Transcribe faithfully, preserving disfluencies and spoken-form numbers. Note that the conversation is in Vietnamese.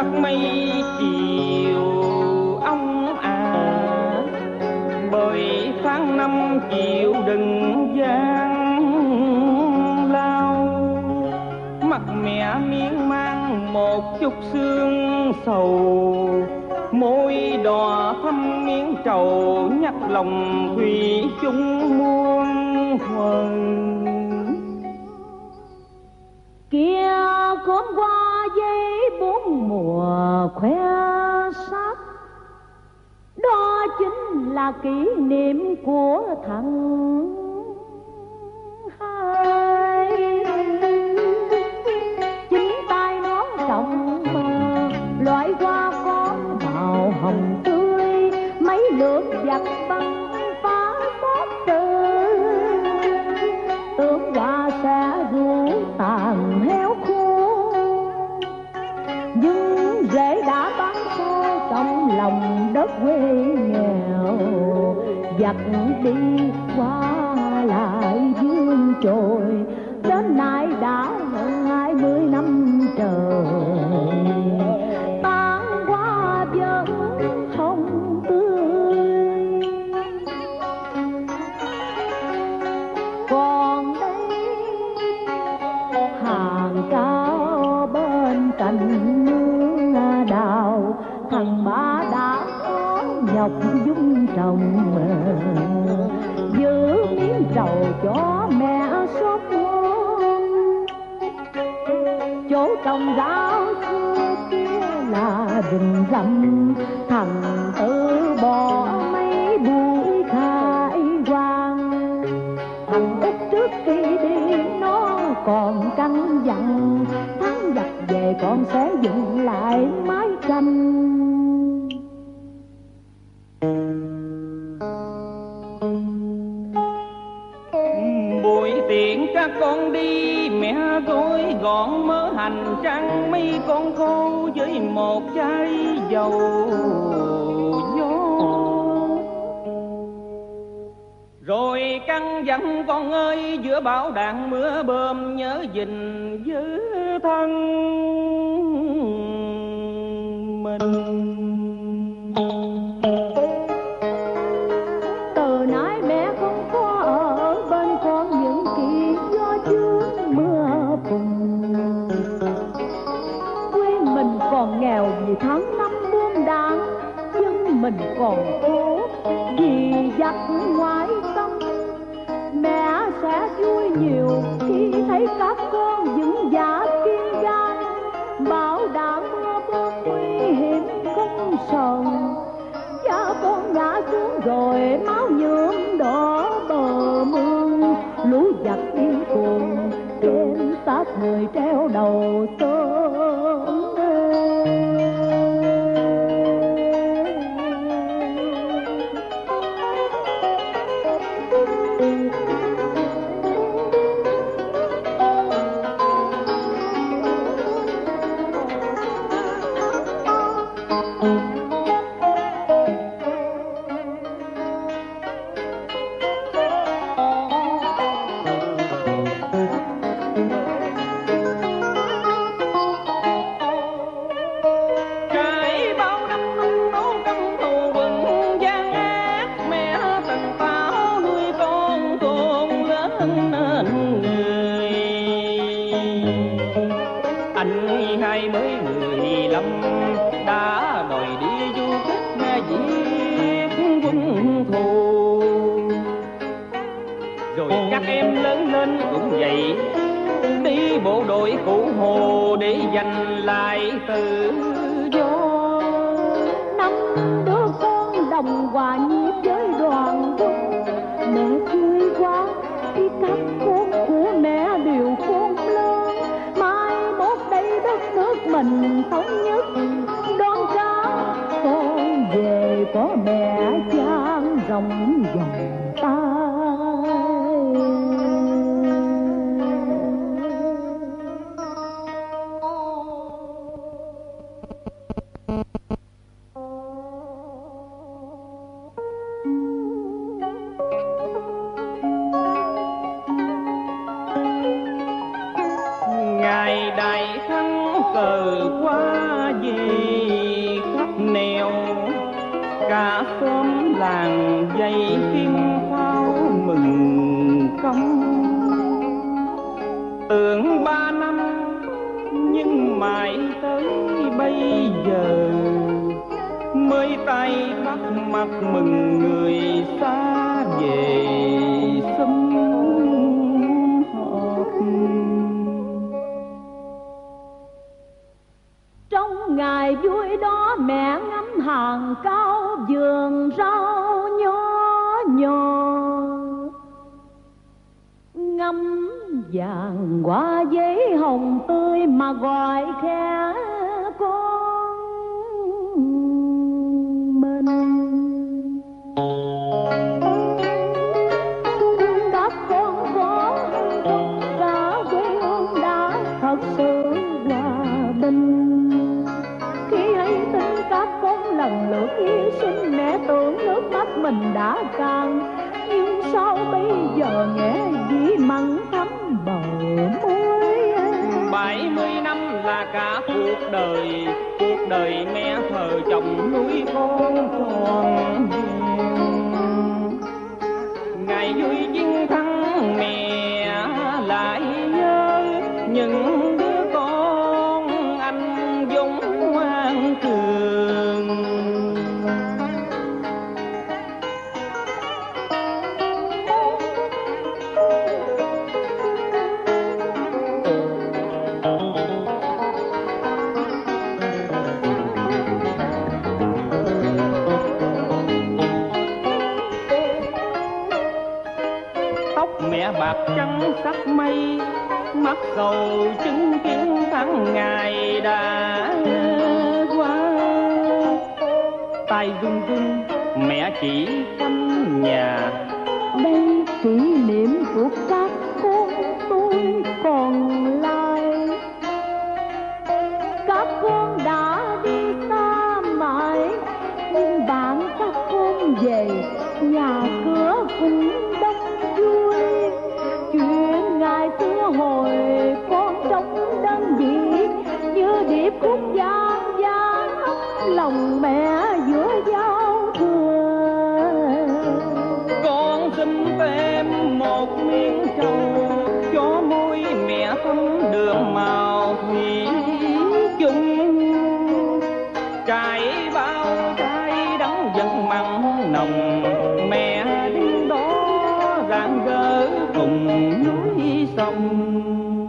sắc mây chiều ông à, bởi tháng năm chịu đừng gian lao. Mặt mẹ miên man một chút sương sầu, môi đỏ thắm miếng trầu nhắc lòng thủy chung muôn phần. Kia gốm qua giấy bốn mùa khoe sắc, đó chính là kỷ niệm của thằng hai. Chính tay nó trồng mà loại hoa có màu hồng tươi, mấy lượt giặt băng phá bóp từ, tưởng hoa sẽ ru tàn héo khô, nhưng rễ đã bám sâu trong lòng đất quê nghèo. Giặt đi qua lại dương trồi, đến nay đã hơn hai mươi năm trời, tan qua vẫn không tươi. Còn đây hàng cao bên cạnh nương đào, thằng ba đã có nhọc dung trồng, giữ miếng trầu cho mẹ sốt ngon. Chỗ trồng rau xưa kia là rừng rậm, thằng Tư bỏ mấy bụi khai quang. Thằng Út trước khi đi nó còn căn dặn, tháng giặt về con sẽ dựng lại mái tranh. Buổi tiễn các con đi, mẹ gói gọn mớ hành trang mấy con khô với một chai dầu gió. Rồi căn dặn con ơi, giữa bão đạn mưa bơm nhớ gìn giữ thân mình. Từ nay mẹ không có ở bên con những kỳ gió trước mưa phùn. Quê mình còn nghèo vì tháng năm buông đạn, nhưng mình còn khổ vì giặc ngoại xâm. Mẹ sẽ vui nhiều khi thấy các con vững dạ kiên gan, bão đạn mưa bom nguy hiểm không sờn. Cha con ngã xuống rồi máu nhuộm đỏ bờ mương, lũ giặc điên cuồng trên xác người treo đầu tôm. Các em lớn lên cũng vậy, đi bộ đội cụ Hồ để giành lại tự do. Năm đứa con đồng hòa nhịp với đoàn quân, mẹ vui quá khi các con của mẹ đều khôn lớn. Mai mốt đây đất nước mình thống nhất, đón cha con về có mẹ chan rộng vòng tay. Ngày đại thắng cờ qua về, làng dây kim pháo mừng công. Tưởng ba năm nhưng mãi tới bây giờ mới tay bắt mặt mừng người xa về sum họp. Trong ngày vui đó mẹ ngắm hàng cao vườn rau nhỏ nhỏ, ngắm vàng hoa giấy hồng tươi mà gọi khẽ con mình. Các con có hay không cả quê hương đã thật sự hòa bình. Khi hay tin các con lần lượt hy sinh, mẹ tưởng nước mắt mình đã cạn, nhưng sao bây giờ nghe gì mặn thắm bờ môi. Bảy mươi năm là cả cuộc đời, cuộc đời mẹ thờ chồng nuôi con tròn vẹn. Ngày vui chiến thắng mẹ lại nhớ những đứa con anh dũng ngoan cường. Mẹ bạc trắng sắc mây, mắt sầu chứng kiến tháng ngày đã qua. Tay run run mẹ chỉ quanh nhà, đây kỷ niệm của các con tôi còn lại. Các con đã đi xa mãi, nhưng bạn các con về nhà cửa cũng đông vui. Chuyện ngày xưa hồi con trong đơn vị như điệp khúc gian gian lòng mẹ giữa giao thừa. Con xin thêm một miếng trầu cho môi mẹ thấm đường màu thủy chung. Trải bao trái đắng vẫn mặn nồng, mẹ đứng đó rạng rỡ cùng núi sông.